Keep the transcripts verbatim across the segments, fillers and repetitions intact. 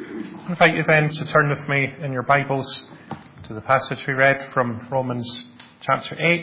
I invite you then to turn with me in your Bibles to the passage we read from Romans chapter eight,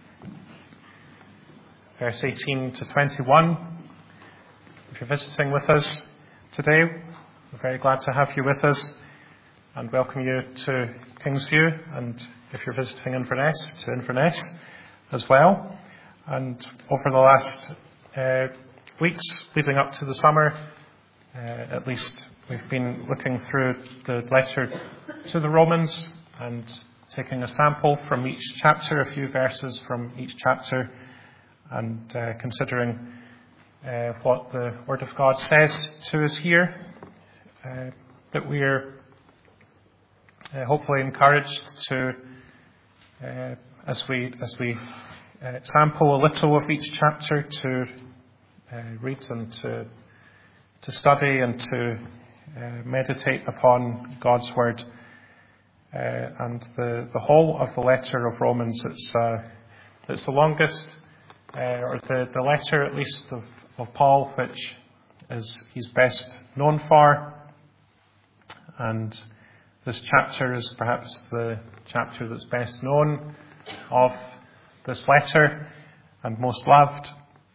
verse eighteen to twenty-one. If you're visiting with us today, we're very glad to have you with us and welcome you to Kingsview, and if you're visiting Inverness, to Inverness as well. And over the last uh, weeks leading up to the summer, uh, at least we've been looking through the letter to the Romans and taking a sample from each chapter, a few verses from each chapter, and uh, considering uh, what the Word of God says to us here, uh, that we are uh, hopefully encouraged to, uh, as we as we uh, sample a little of each chapter, to uh, read and to to study and to uh, meditate upon God's Word. Uh, and the, the whole of the letter of Romans, it's uh, it's the longest, uh, or the, the letter at least of, of Paul, which is he's best known for. And this chapter is perhaps the chapter that's best known of this letter and most loved.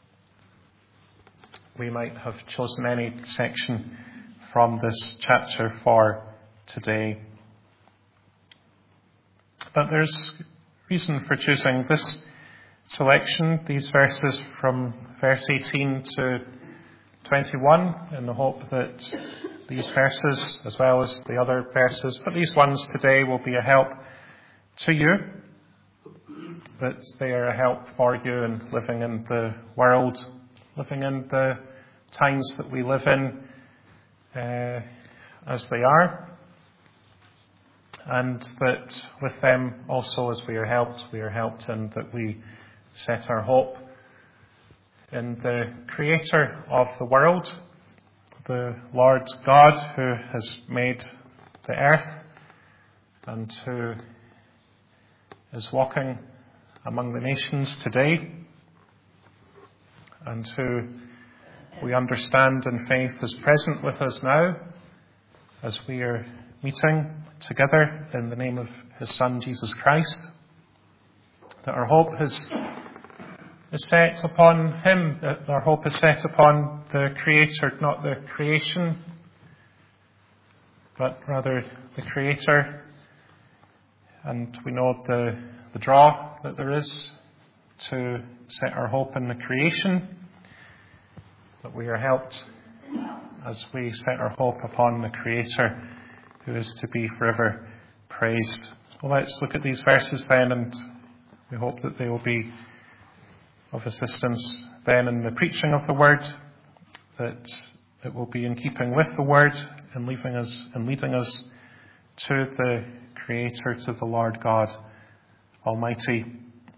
We might have chosen any section from this chapter for today. But there's reason for choosing this selection, these verses from verse eighteen to twenty-one, in the hope that these verses, as well as the other verses, but these ones today will be a help to you, that they are a help for you in living in the world, living in the times that we live in uh, as they are. And that with them also, as we are helped, we are helped in that we set our hope in the Creator of the world, the Lord God, who has made the earth and who is walking among the nations today, and who we understand in faith is present with us now as we are meeting together in the name of his Son, Jesus Christ, that our hope is, is set upon him, that our hope is set upon the Creator, not the creation, but rather the Creator. And we know the, the draw that there is to set our hope in the creation, that we are helped as we set our hope upon the Creator, who is to be forever praised. Well, let's look at these verses then, and we hope that they will be of assistance then in the preaching of the Word, that it will be in keeping with the Word and leaving us and leading us to the Creator, to the Lord God Almighty.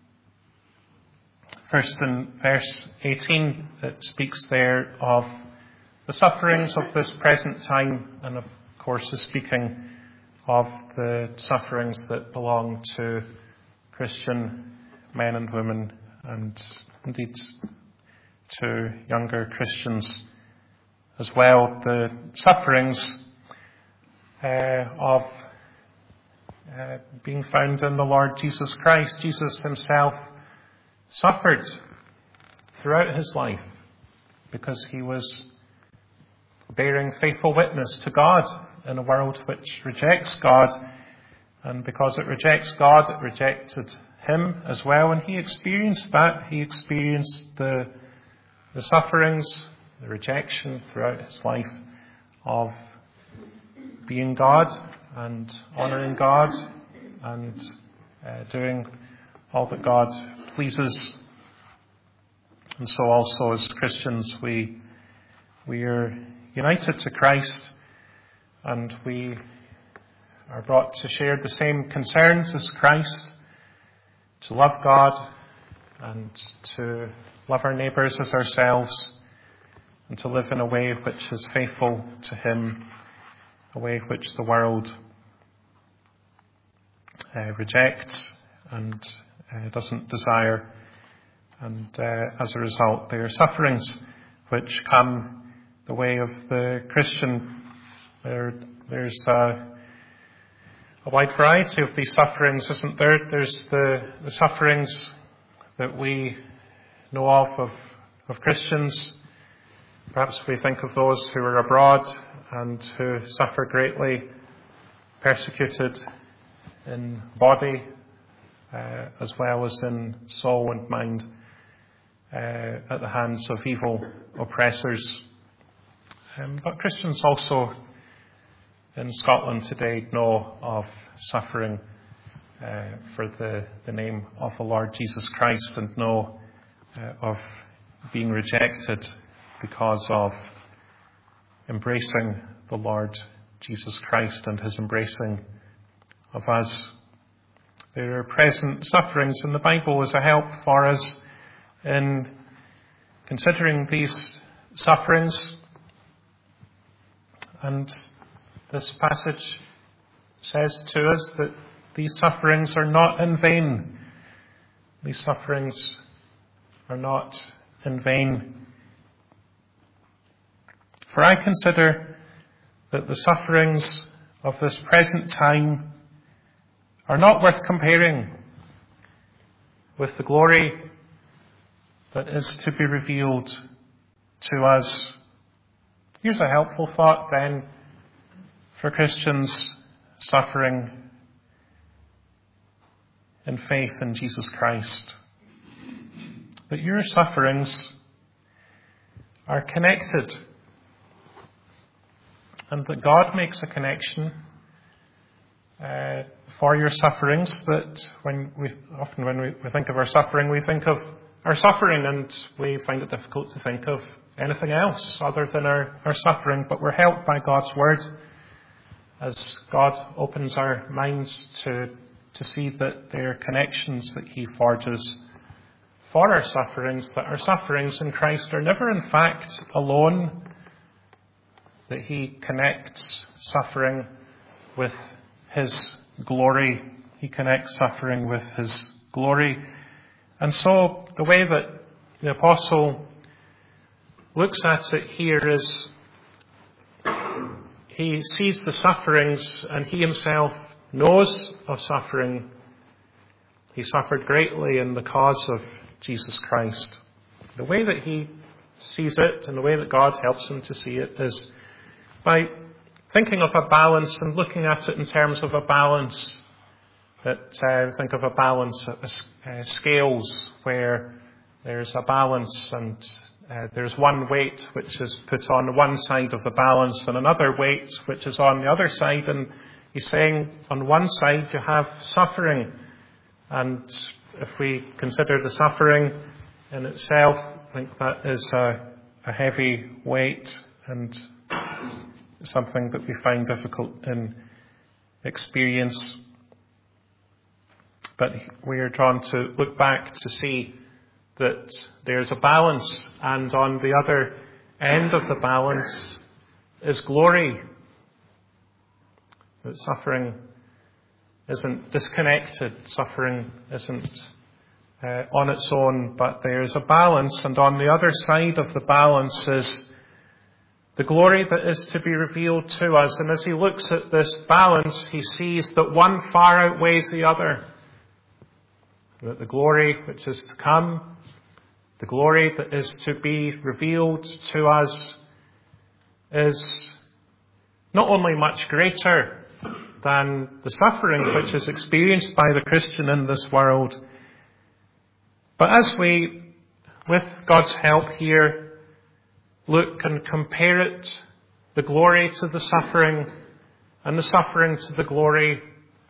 First, in verse eighteen, it speaks there of the sufferings of this present time, and of course is speaking of the sufferings that belong to Christian men and women, and indeed to younger Christians as well. The sufferings uh, of uh, being found in the Lord Jesus Christ. Jesus himself suffered throughout his life because he was bearing faithful witness to God in a world which rejects God, and because it rejects God, it rejected him as well, and he experienced that. He experienced the the sufferings, the rejection throughout his life of being God and honouring God and uh, doing all that God pleases. And so also as Christians we we are united to Christ, and we are brought to share the same concerns as Christ, to love God and to love our neighbours as ourselves, and to live in a way which is faithful to him, a way which the world uh, rejects and uh, doesn't desire. And uh, as a result, there are sufferings which come the way of the Christian There, there's a, a wide variety of these sufferings, isn't there? There's the, the sufferings that we know of, of of Christians. Perhaps we think of those who are abroad and who suffer greatly, persecuted in body uh, as well as in soul and mind uh, at the hands of evil oppressors. Um, but Christians also in Scotland today know of suffering uh, for the, the name of the Lord Jesus Christ, and know uh, of being rejected because of embracing the Lord Jesus Christ and his embracing of us. There are present sufferings in the Bible as a help for us in considering these sufferings. And this passage says to us that these sufferings are not in vain. These sufferings are not in vain. For I consider that the sufferings of this present time are not worth comparing with the glory that is to be revealed to us. Here's a helpful thought then for Christians suffering in faith in Jesus Christ. That your sufferings are connected, and that God makes a connection uh, for your sufferings, that when we often when we, we think of our suffering, we think of our suffering, and we find it difficult to think of anything else other than our, our suffering. But we're helped by God's Word as God opens our minds to, to see that there are connections that He forges for our sufferings, that our sufferings in Christ are never in fact alone, that He connects suffering with His glory. He connects suffering with His glory. And so the way that the Apostle looks at it here is he sees the sufferings, and he himself knows of suffering. He suffered greatly in the cause of Jesus Christ. The way that he sees it, and the way that God helps him to see it, is by thinking of a balance and looking at it in terms of a balance. That uh, think of a balance, uh, uh, scales where there's a balance, and uh, there's one weight which is put on one side of the balance and another weight which is on the other side. And he's saying on one side you have suffering, and if we consider the suffering in itself, I think that is a, a heavy weight and something that we find difficult in experience. But we are drawn to look back to see that there's a balance, and on the other end of the balance is glory. That suffering isn't disconnected, suffering isn't uh, on its own, but there's a balance, and on the other side of the balance is the glory that is to be revealed to us. And as he looks at this balance, he sees that one far outweighs the other. That the glory which is to come, the glory that is to be revealed to us, is not only much greater than the suffering which is experienced by the Christian in this world, but as we, with God's help here, look and compare it, the glory to the suffering, and the suffering to the glory,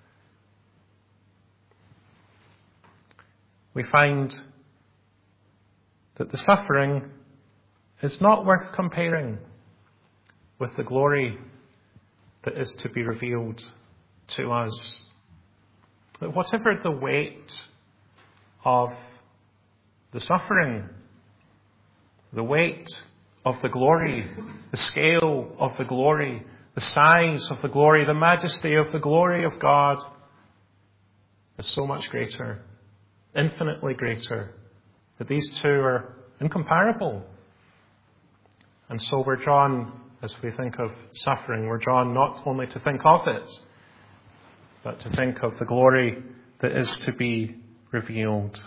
we find that the suffering is not worth comparing with the glory that is to be revealed to us. That whatever the weight of the suffering, the weight of the glory, the scale of the glory, the size of the glory, the majesty of the glory of God is so much greater, infinitely greater, that these two are incomparable. And so we're drawn as we think of suffering, we're drawn not only to think of it, but to think of the glory that is to be revealed.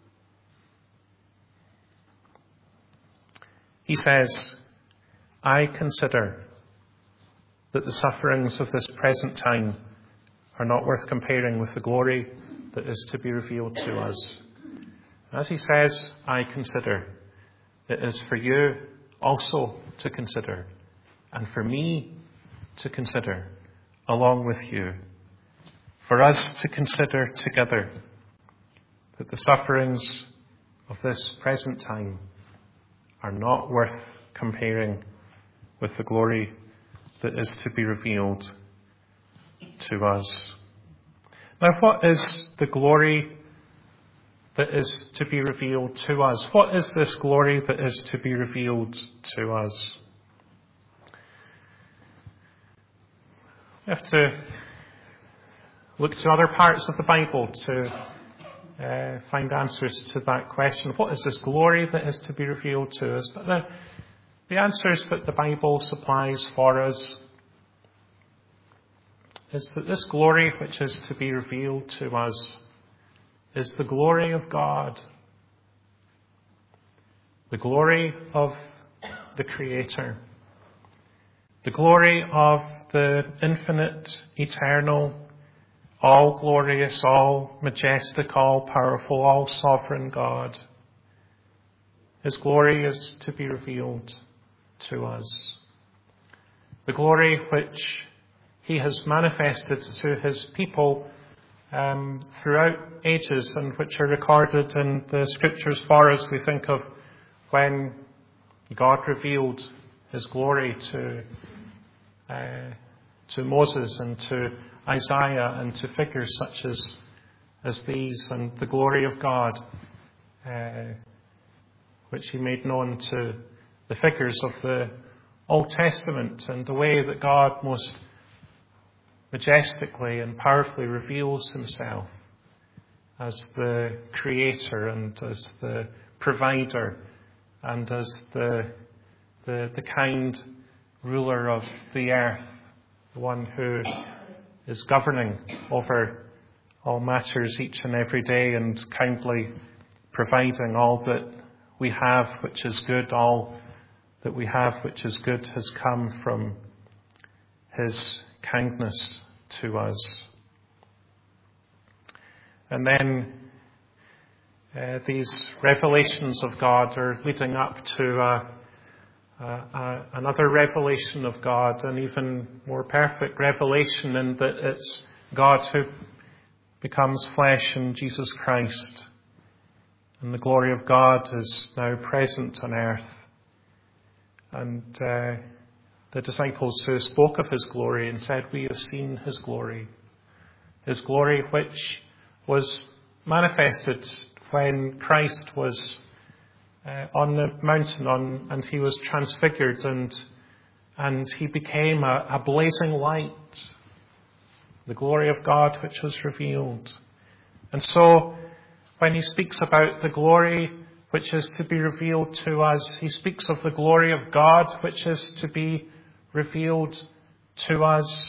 He says, I consider that the sufferings of this present time are not worth comparing with the glory that is to be revealed to us. As he says, I consider, it is for you also to consider, and for me to consider along with you, for us to consider together that the sufferings of this present time are not worth comparing with the glory that is to be revealed to us. Now, what is the glory that is to be revealed to us? What is this glory that is to be revealed to us? We have to look to other parts of the Bible to uh, find answers to that question. What is this glory that is to be revealed to us? But the, the answers that the Bible supplies for us is that this glory which is to be revealed to us is the glory of God, the glory of the Creator, the glory of the infinite, eternal, all glorious, all majestic, all powerful, all sovereign God. His glory is to be revealed to us. The glory which he has manifested to his people um, throughout ages and which are recorded in the scriptures for us. We think of when God revealed his glory to uh, to Moses and to Isaiah and to figures such as as these, and the glory of God uh, which he made known to the figures of the Old Testament, and the way that God most majestically and powerfully reveals himself as the creator and as the provider and as the, the, the kind ruler of the earth, the one who is governing over all matters each and every day and kindly providing all that we have which is good. All that we have which is good has come from his kindness to us. And then uh, these revelations of God are leading up to uh, uh, uh, another revelation of God, an even more perfect revelation, in that it's God who becomes flesh in Jesus Christ. And the glory of God is now present on earth. And uh, the disciples who spoke of his glory and said, we have seen his glory. His glory which was manifested when Christ was uh, on the mountain on, and he was transfigured and and he became a, a blazing light. The glory of God which was revealed. And so when he speaks about the glory which is to be revealed to us, he speaks of the glory of God which is to be revealed to us.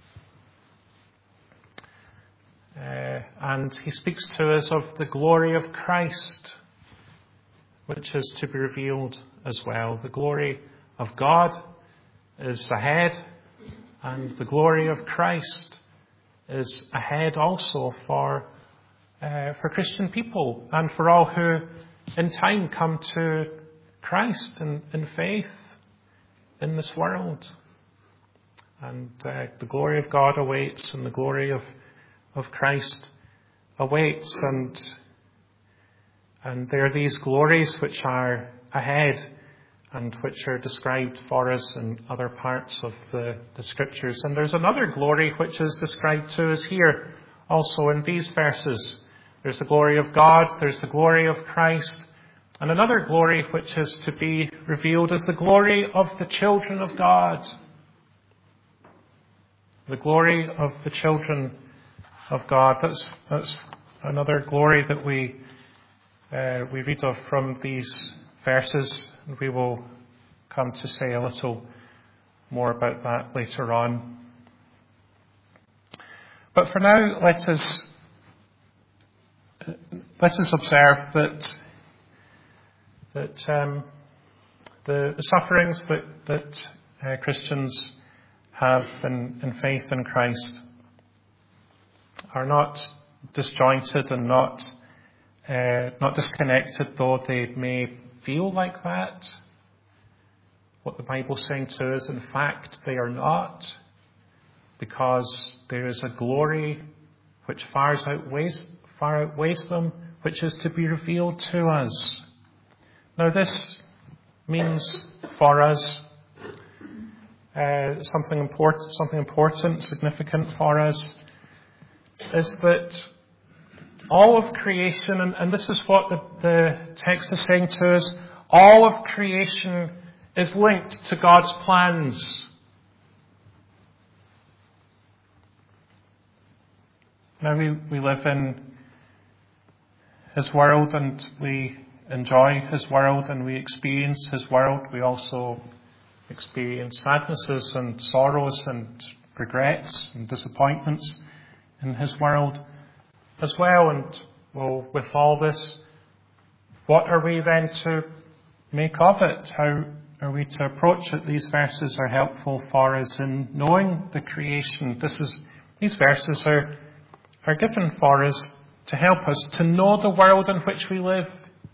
Uh, and he speaks to us of the glory of Christ, which is to be revealed as well. The glory of God is ahead, and the glory of Christ is ahead also for uh, for Christian people and for all who in time come to Christ in, in faith in this world. And uh, the glory of God awaits, and the glory of of Christ awaits, and and there are these glories which are ahead and which are described for us in other parts of the, the scriptures. And there's another glory which is described to us here also in these verses. There's the glory of God, there's the glory of Christ, and another glory which is to be revealed is the glory of the children of God. The glory of the children of God. That's, that's another glory that we uh, we read of from these verses, and we will come to say a little more about that later on. But for now, let us let us observe that that um, the, the sufferings that that uh, Christians have in, in faith in Christ are not disjointed and not uh, not disconnected, though they may feel like that. What the Bible's saying to us, in fact, they are not, because there is a glory which far outweighs, far outweighs them, which is to be revealed to us. Now, this means for us uh, something important, something important, significant for us, is that all of creation, and, and this is what the, the text is saying to us, all of creation is linked to God's plans. Now we, we live in His world and we enjoy His world and we experience His world. We also experience sadnesses and sorrows and regrets and disappointments in His world as well. And well, with all this, what are we then to make of it? How are we to approach it? These verses are helpful for us in knowing the creation. This is these verses are are given for us to help us to know the world in which we live.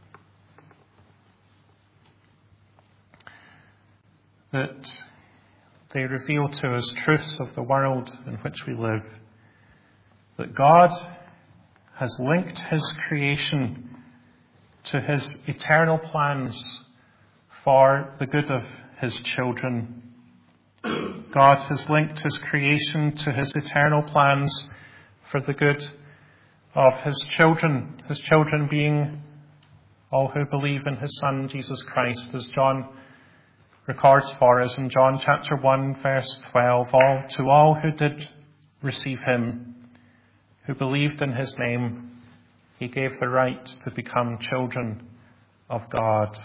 That they reveal to us truths of the world in which we live. That God has linked His creation to His eternal plans for the good of His children. God has linked His creation to His eternal plans for the good of His children, His children being all who believe in His Son, Jesus Christ, as John records for us in John chapter one, verse twelve, all to all who did receive Him, who believed in His name, He gave the right to become children of God.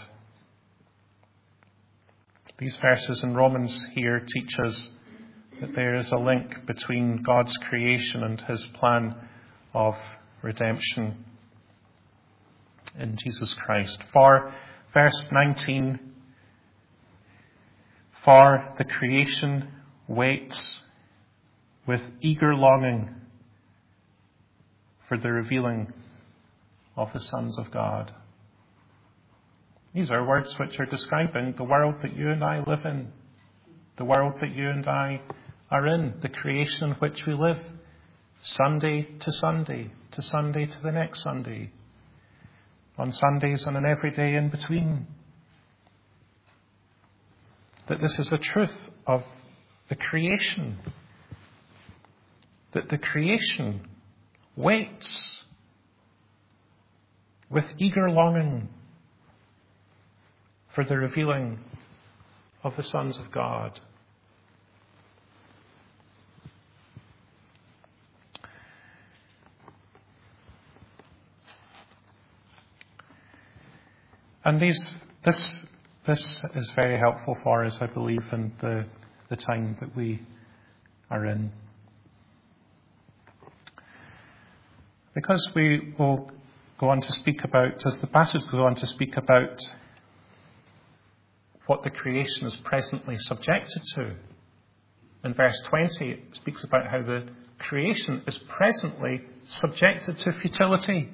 These verses in Romans here teach us that there is a link between God's creation and His plan of redemption in Jesus Christ. For verse nineteen, for the creation waits with eager longing for the revealing of the sons of God. These are words which are describing the world that you and I live in, the world that you and I are in, the creation in which we live, Sunday to Sunday, to Sunday to the next Sunday, on Sundays and on every day in between. That this is a truth of the creation, that the creation waits with eager longing for the revealing of the sons of God. And these, this, this is very helpful for us, I believe, in the, the time that we are in. Because we will go on to speak about, as the passage goes on to speak about what the creation is presently subjected to. In verse twenty, it speaks about how the creation is presently subjected to futility.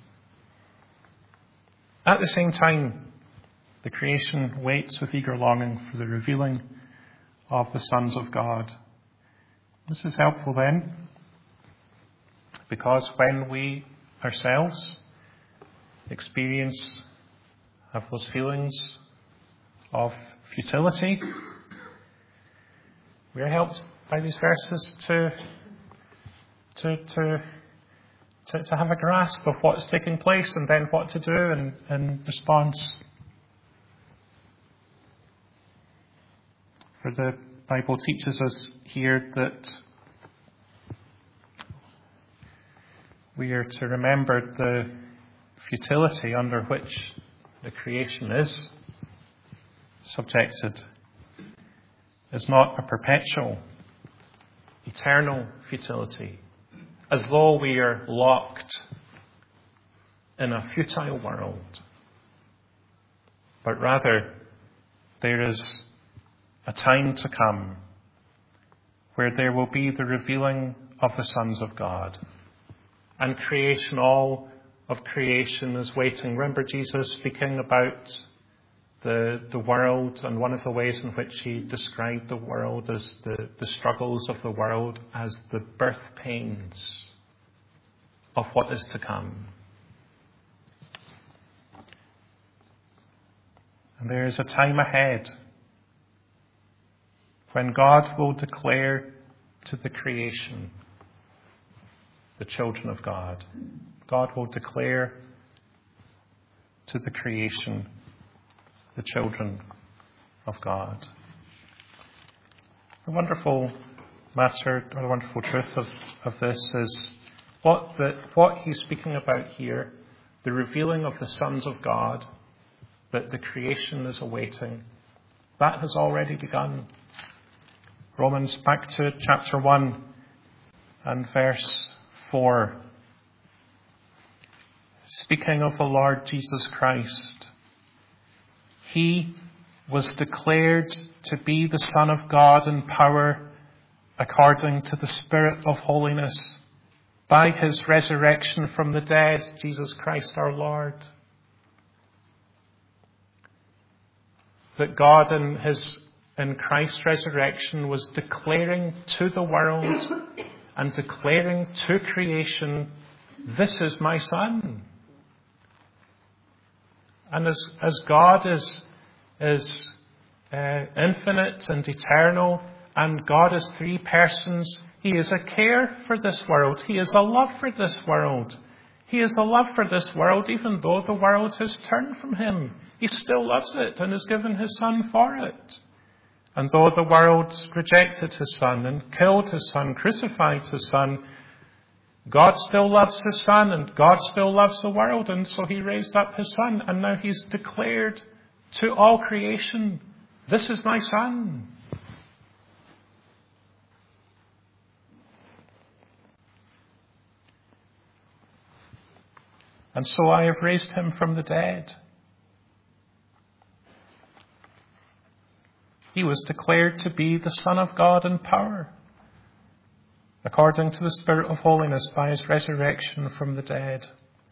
At the same time, the creation waits with eager longing for the revealing of the sons of God. This is helpful then, because when we ourselves experience, have those feelings of futility, we are helped by these verses to, to, to, to, to have a grasp of what's taking place and then what to do in, in response. For the Bible teaches us here that we are to remember the futility under which the creation is subjected. is not a perpetual, eternal futility, as though we are locked in a futile world, but rather there is a time to come where there will be the revealing of the sons of God, and creation, all of creation is waiting. Remember Jesus speaking about the the world, and one of the ways in which he described the world as the, the struggles of the world as the birth pains of what is to come. And there is a time ahead when God will declare to the creation the children of God. God will declare to the creation the children of God. The wonderful matter, or the wonderful truth of, of this is what the, what he's speaking about here, the revealing of the sons of God, that the creation is awaiting, that has already begun. Romans, back to chapter one and verse four. Speaking of the Lord Jesus Christ, he was declared to be the Son of God in power according to the Spirit of holiness by his resurrection from the dead, Jesus Christ our Lord. That God in his in Christ's resurrection was declaring to the world and declaring to creation, this is my Son. And as, as God is, is uh, infinite and eternal, and God is three persons, he is a care for this world. He is a love for this world. He is a love for this world, even though the world has turned from him. He still loves it and has given his Son for it. And though the world rejected his Son and killed his Son, crucified his Son, God still loves his Son, and God still loves the world, and so he raised up his Son, and now he's declared to all creation, this is my Son. And so I have raised him from the dead. He was declared to be the Son of God in power, according to the Spirit of holiness by his resurrection from the dead.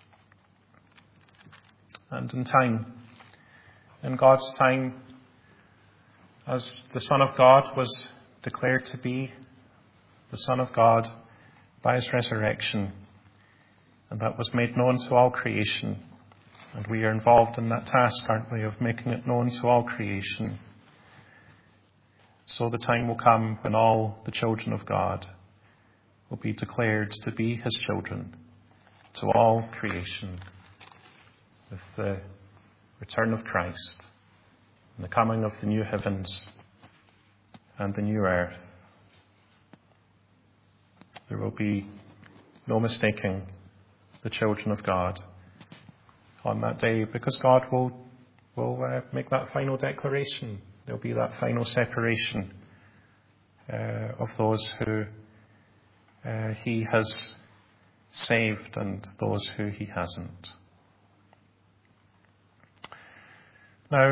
And in time, in God's time, as the Son of God was declared to be the Son of God by his resurrection, and that was made known to all creation. And we are involved in that task, aren't we, of making it known to all creation. So the time will come when all the children of God will be declared to be his children to all creation, with the return of Christ and the coming of the new heavens and the new earth. There will be no mistaking the children of God on that day, because God will will uh, make that final declaration. There'll be that final separation uh, of those who uh, he has saved and those who he hasn't. Now,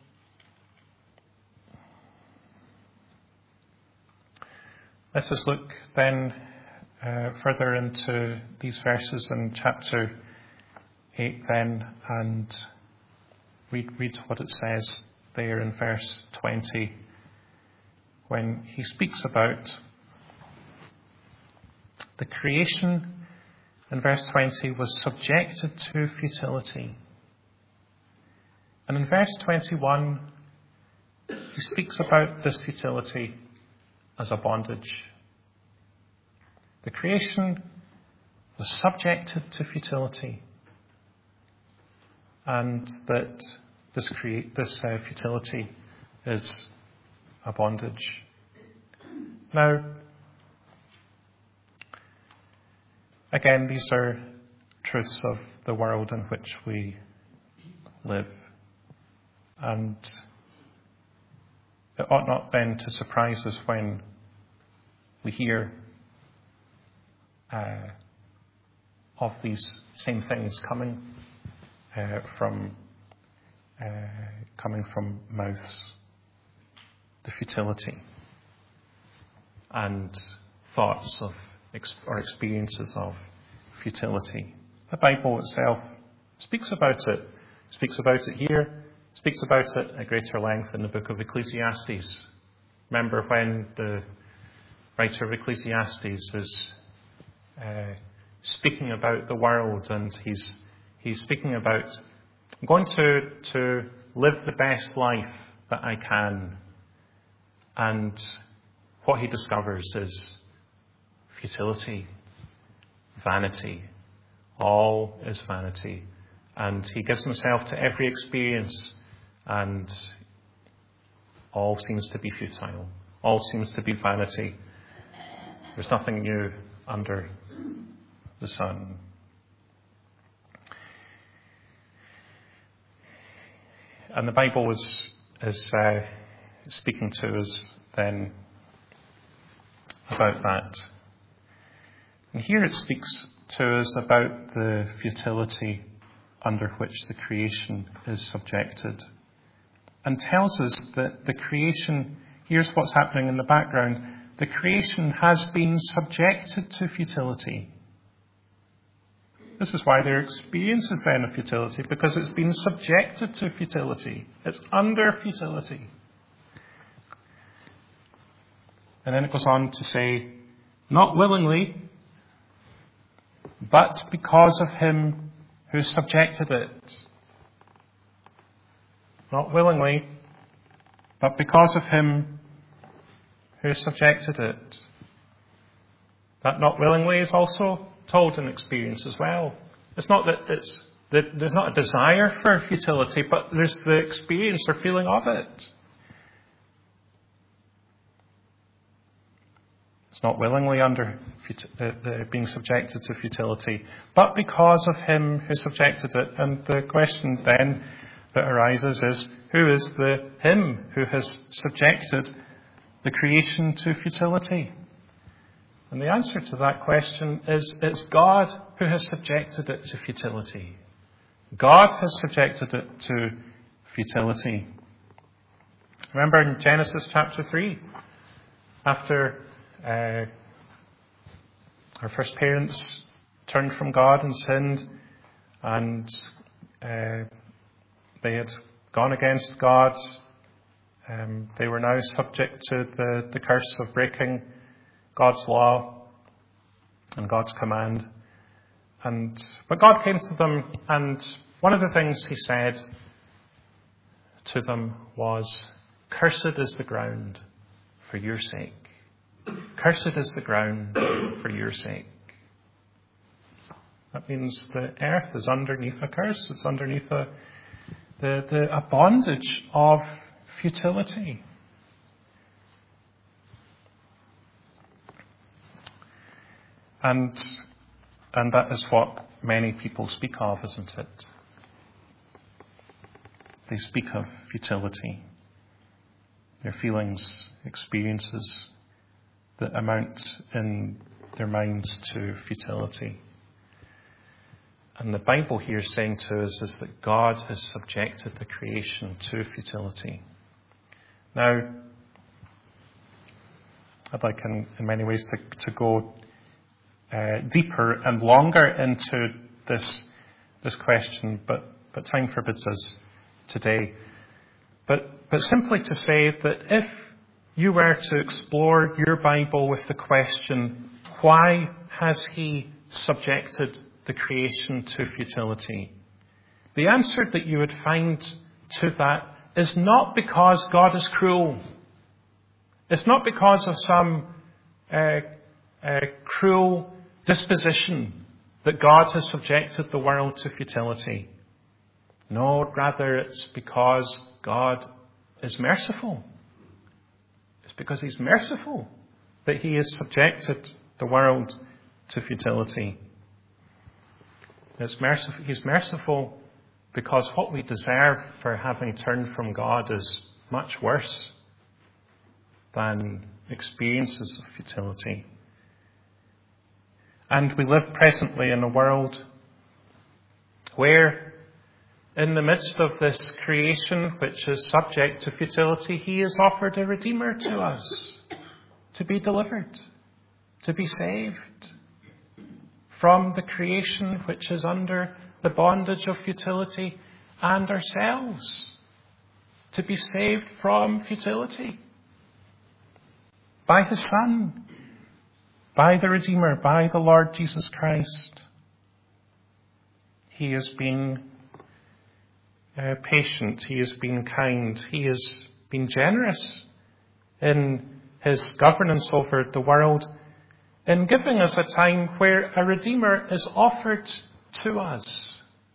let us look then uh, further into these verses in chapter eight then, and read, read what it says there in verse twenty, when he speaks about the creation. In verse twenty, was subjected to futility. And in verse twenty-one, he speaks about this futility as a bondage. The creation was subjected to futility, and that this create this uh, futility is a bondage. Now, again, these are truths of the world in which we live, and it ought not then to surprise us when we hear uh, of these same things coming uh, from uh, coming from mouths, the futility and thoughts of or experiences of futility. The Bible itself speaks about it, speaks about it here, speaks about it at greater length in the book of Ecclesiastes. Remember when the writer of Ecclesiastes is uh, speaking about the world, and he's he's speaking about, I'm going to, to live the best life that I can. And what he discovers is futility, vanity. All is vanity. And he gives himself to every experience, and all seems to be futile. All seems to be vanity. There's nothing new under the sun. And the Bible is, is uh, speaking to us then about that. And here it speaks to us about the futility under which the creation is subjected, and tells us that the creation, here's what's happening in the background, the creation has been subjected to futility. This is why there experiences then of futility, because it's been subjected to futility. It's under futility. And then it goes on to say, not willingly, but because of him who subjected it. Not willingly, but because of him who subjected it. That not willingly is also told in experience as well. It's not that it's that there's not a desire for futility, but there's the experience or feeling of it. It's not willingly under the, the being subjected to futility, but because of him who subjected it. And the question then that arises is, who is the him who has subjected the creation to futility? And the answer to that question is, it's God who has subjected it to futility. God has subjected it to futility. Remember in Genesis chapter three, after uh, our first parents turned from God and sinned, and uh, they had gone against God, um, they were now subject to the, the curse of breaking God's law and God's command. And but God came to them, and one of the things he said to them was, "Cursed is the ground for your sake. Cursed is the ground for your sake." That means the earth is underneath a curse. It's underneath a, the, the, a bondage of futility. And and that is what many people speak of, isn't it? They speak of futility. Their feelings, experiences that amount in their minds to futility. And the Bible here is saying to us is that God has subjected the creation to futility. Now, I'd like in, in many ways to, to go Uh, deeper and longer into this this question, but but time forbids us today. But but simply to say that if you were to explore your Bible with the question, why has he subjected the creation to futility? The answer that you would find to that is not because God is cruel. It's not because of some uh, uh, cruel disposition that God has subjected the world to futility. No, rather it's because God is merciful. It's because he's merciful that he has subjected the world to futility. It's merciful, he's merciful because what we deserve for having turned from God is much worse than experiences of futility. And we live presently in a world where, in the midst of this creation which is subject to futility, he has offered a Redeemer to us to be delivered, to be saved from the creation which is under the bondage of futility, and ourselves to be saved from futility by his Son, by the Redeemer, by the Lord Jesus Christ. He has been uh, patient, he has been kind, he has been generous in his governance over the world, in giving us a time where a Redeemer is offered to us.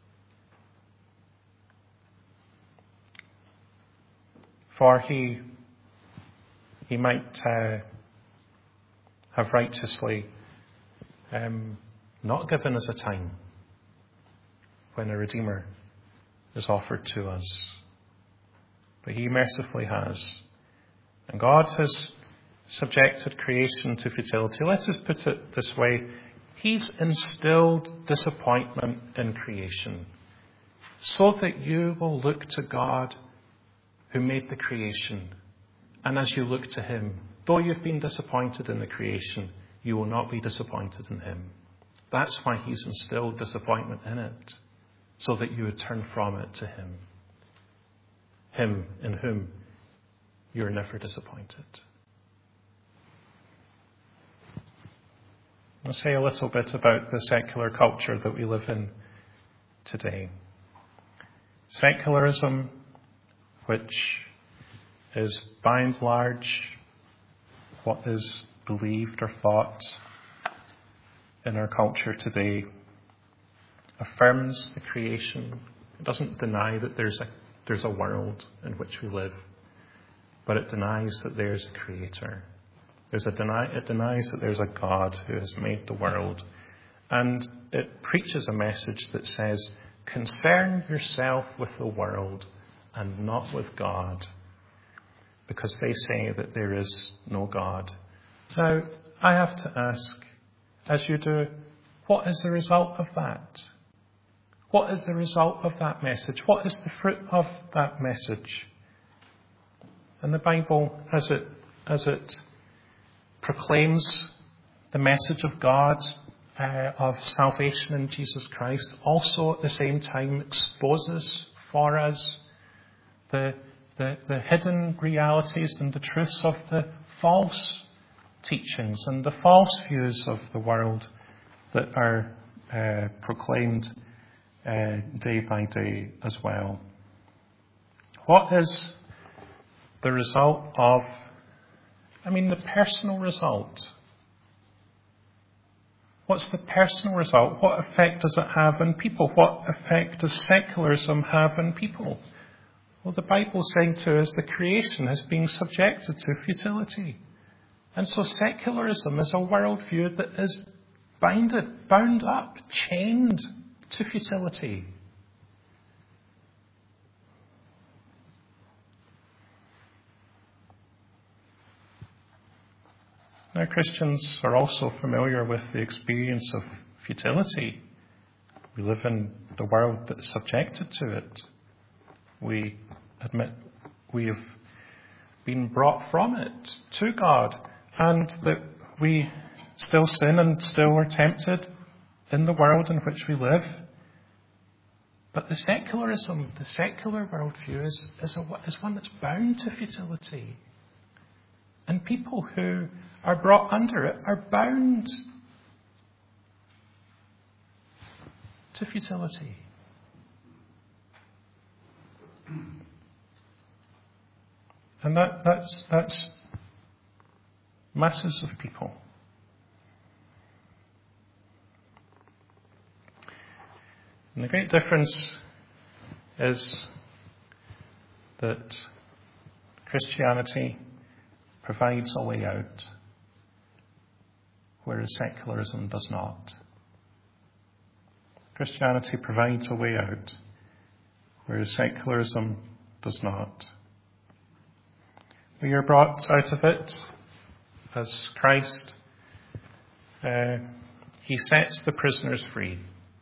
For he, he might uh, have righteously um, not given us a time when a Redeemer is offered to us. But he mercifully has. And God has subjected creation to futility. Let us put it this way. He's instilled disappointment in creation so that you will look to God who made the creation. And as you look to him, though you've been disappointed in the creation, you will not be disappointed in him. That's why he's instilled disappointment in it, so that you would turn from it to him. Him in whom you're never disappointed. I'll say a little bit about the secular culture that we live in today. Secularism, which is by and large what is believed or thought in our culture today, affirms the creation. It doesn't deny that there's a there's a world in which we live, but it denies that there's a creator. There's a deny, it denies that there's a God who has made the world. And it preaches a message that says, concern yourself with the world and not with God, because they say that there is no God. Now, I have to ask, as you do, what is the result of that? What is the result of that message? What is the fruit of that message? And the Bible, as it, as it proclaims the message of God, uh, of salvation in Jesus Christ, also at the same time exposes for us the, the, the hidden realities and the truths of the false teachings and the false views of the world that are uh, proclaimed uh, day by day as well. What is the result of, I mean, the personal result? What's the personal result? What effect does it have on people? What effect does secularism have on people? Well, the Bible's saying to us the creation is being subjected to futility. And so secularism is a worldview that is bounded, bound up, chained to futility. Now, Christians are also familiar with the experience of futility. We live in the world that is subjected to it. We admit we have been brought from it to God, and that we still sin and still are tempted in the world in which we live. But the secularism, the secular worldview is, is, a, is one that's bound to futility. And people who are brought under it are bound to futility. And that, that's, that's masses of people. And the great difference is that Christianity provides a way out, whereas secularism does not. Christianity provides a way out, whereas secularism does not. We are brought out of it as Christ, uh, he sets the prisoners free.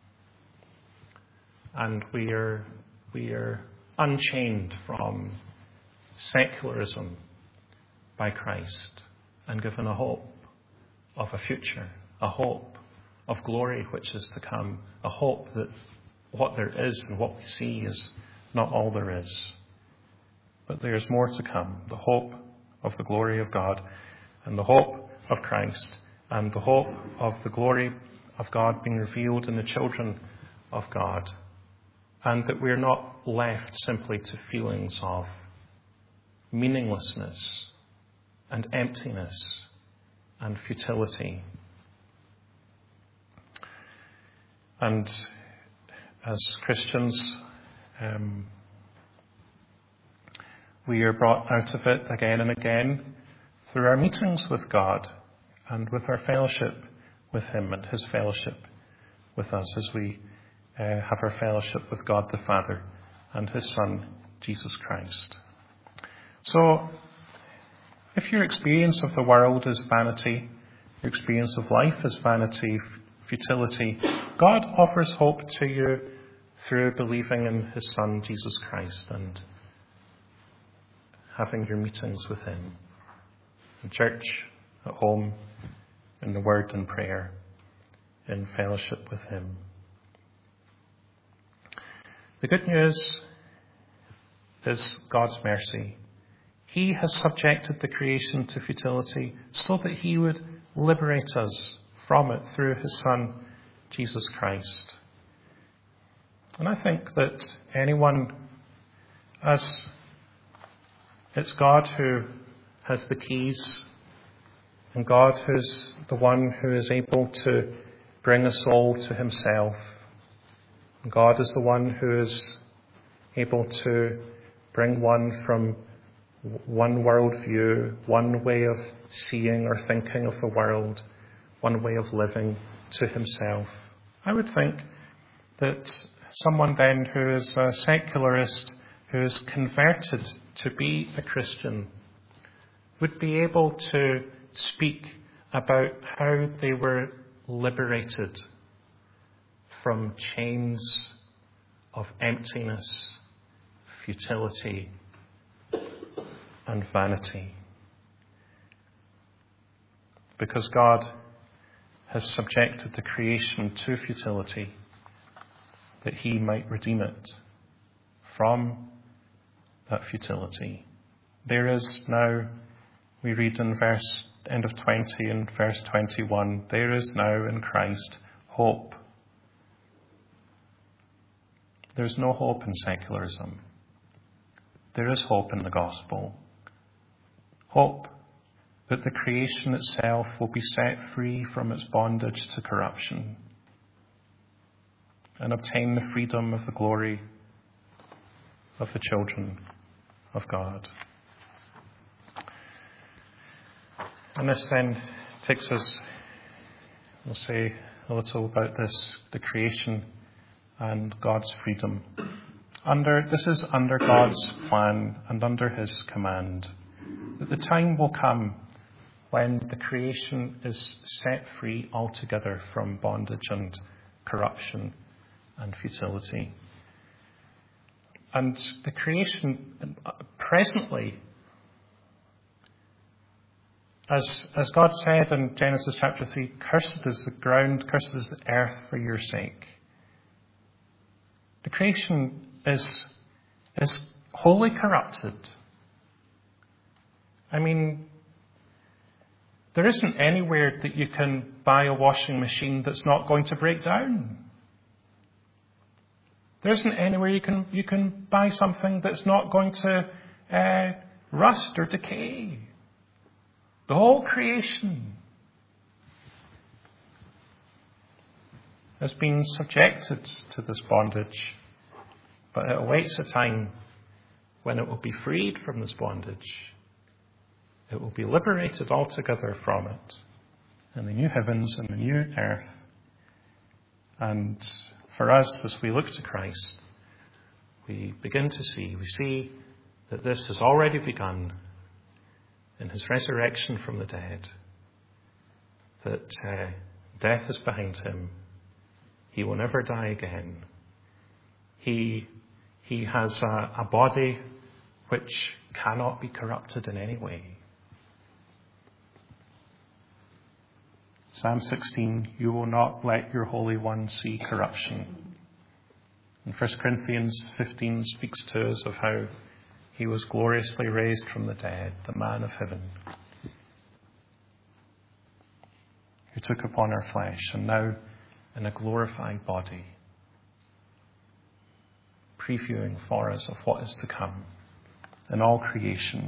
And we are, we are unchained from secularism by Christ and given a hope of a future, a hope of glory which is to come, a hope that what there is and what we see is not all there is. But there is more to come, the hope of the glory of God and the hope of Christ and the hope of the glory of God being revealed in the children of God, and that we're not left simply to feelings of meaninglessness and emptiness and futility. And as Christians, um, we are brought out of it again and again through our meetings with God and with our fellowship with him and his fellowship with us as we uh, have our fellowship with God the Father and his Son, Jesus Christ. So, if your experience of the world is vanity, your experience of life is vanity, futility, God offers hope to you through believing in his Son, Jesus Christ, and having your meetings with him in church, at home, in the word and prayer, in fellowship with him. The good news is God's mercy. He has subjected the creation to futility so that he would liberate us from it through his Son, Jesus Christ. And I think that anyone, as it's God who has the keys, and God who's the one who is able to bring us all to himself. And God is the one who is able to bring one from one worldview, one way of seeing or thinking of the world, one way of living to himself. I would think that someone then who is a secularist, who is converted to be a Christian, would be able to speak about how they were liberated from chains of emptiness, futility, and vanity. Because God has subjected the creation to futility, that he might redeem it from that futility. There is now, we read in verse end of twenty and verse twenty-one, there is now in Christ hope. There's no hope in secularism. There is hope in the gospel. Hope that the creation itself will be set free from its bondage to corruption and obtain the freedom of the glory of the children of God. And this then takes us, we'll say a little about this, the creation and God's freedom. Under This is under God's plan and under his command, that the time will come when the creation is set free altogether from bondage and corruption and futility. And the creation presently, as, as God said in Genesis chapter three, cursed is the ground, cursed is the earth for your sake. The creation is, is wholly corrupted. I mean, there isn't anywhere that you can buy a washing machine that's not going to break down. There isn't anywhere you can you can buy something that's not going to uh, rust or decay. The whole creation has been subjected to this bondage, but it awaits a time when it will be freed from this bondage. It will be liberated altogether from it in the new heavens and the new earth. And for us, as we look to Christ, we begin to see, we see that this has already begun in his resurrection from the dead, that uh, death is behind him. He will never die again. He, he has a, a body which cannot be corrupted in any way. Psalm sixteen, you will not let your Holy One see corruption. And First Corinthians fifteen speaks to us of how he was gloriously raised from the dead, the man of heaven, who took upon our flesh, and now in a glorified body, previewing for us of what is to come in all creation.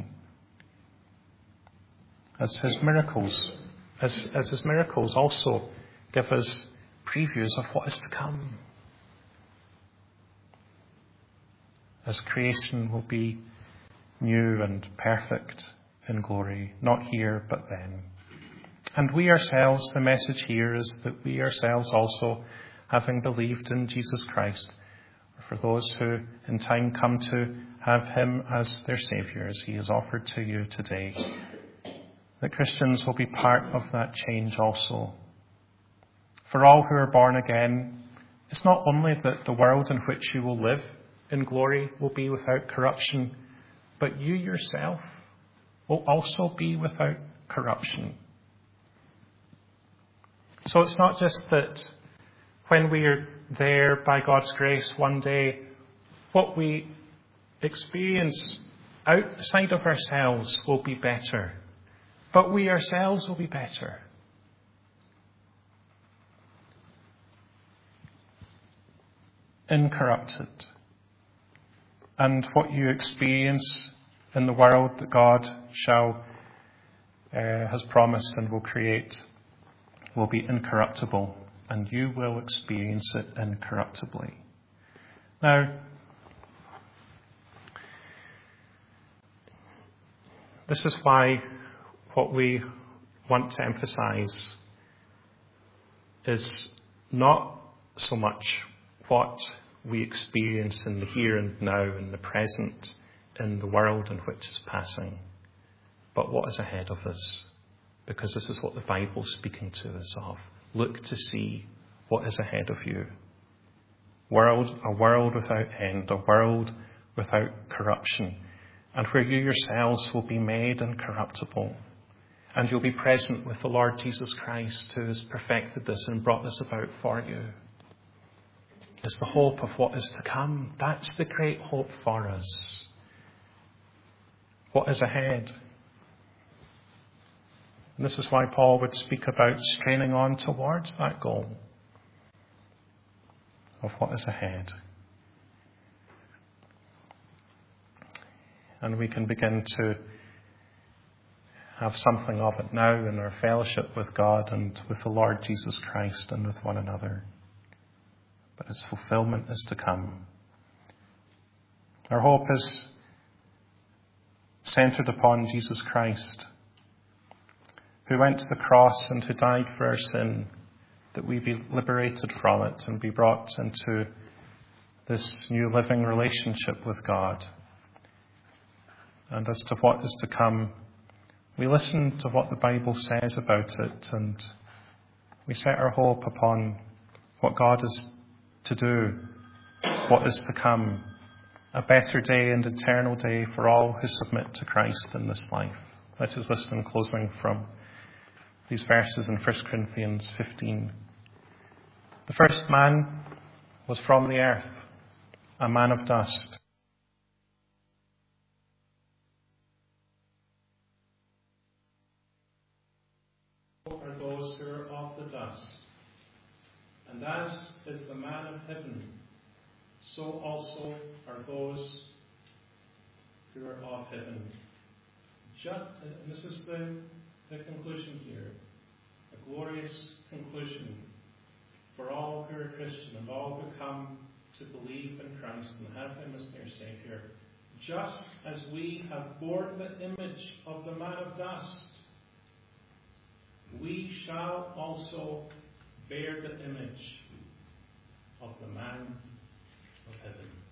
As his miracles, as, as his miracles also give us previews of what is to come. As creation will be new and perfect in glory, not here but then. And we ourselves, the message here is that we ourselves also, having believed in Jesus Christ, for those who in time come to have him as their Saviour, as he is offered to you today, that Christians will be part of that change also. For all who are born again, it's not only that the world in which you will live in glory will be without corruption, but you yourself will also be without corruption. So it's not just that when we are there by God's grace one day, what we experience outside of ourselves will be better, but we ourselves will be better. Incorrupted. And what you experience in the world that God shall uh, has promised and will create will be incorruptible, and you will experience it incorruptibly. Now, this is why what we want to emphasize is not so much what we experience in the here and now, in the present, in the world in which is passing, but what is ahead of us. Because this is what the Bible is speaking to us of. Look to see what is ahead of you. World, a world without end, a world without corruption, and where you yourselves will be made incorruptible. And you'll be present with the Lord Jesus Christ, who has perfected this and brought this about for you. It's the hope of what is to come. That's the great hope for us. What is ahead? And this is why Paul would speak about straining on towards that goal of what is ahead. And we can begin to have something of it now in our fellowship with God and with the Lord Jesus Christ and with one another. But its fulfillment is to come. Our hope is centered upon Jesus Christ, who went to the cross and who died for our sin, that we be liberated from it and be brought into this new living relationship with God. And as to what is to come, we listen to what the Bible says about it, and we set our hope upon what God is to do, what is to come, a better day and eternal day for all who submit to Christ in this life. Let us listen in closing from these verses in First Corinthians fifteen. The first man was from the earth, a man of dust. Are those who are of the dust. And as is the man of heaven, so also are those who are of heaven. Just, and this is the, the conclusion here, a glorious conclusion for all who are Christian and all who come to believe in Christ and have him as their Saviour. Just as we have borne the image of the man of dust, we shall also bear the image of the man of heaven.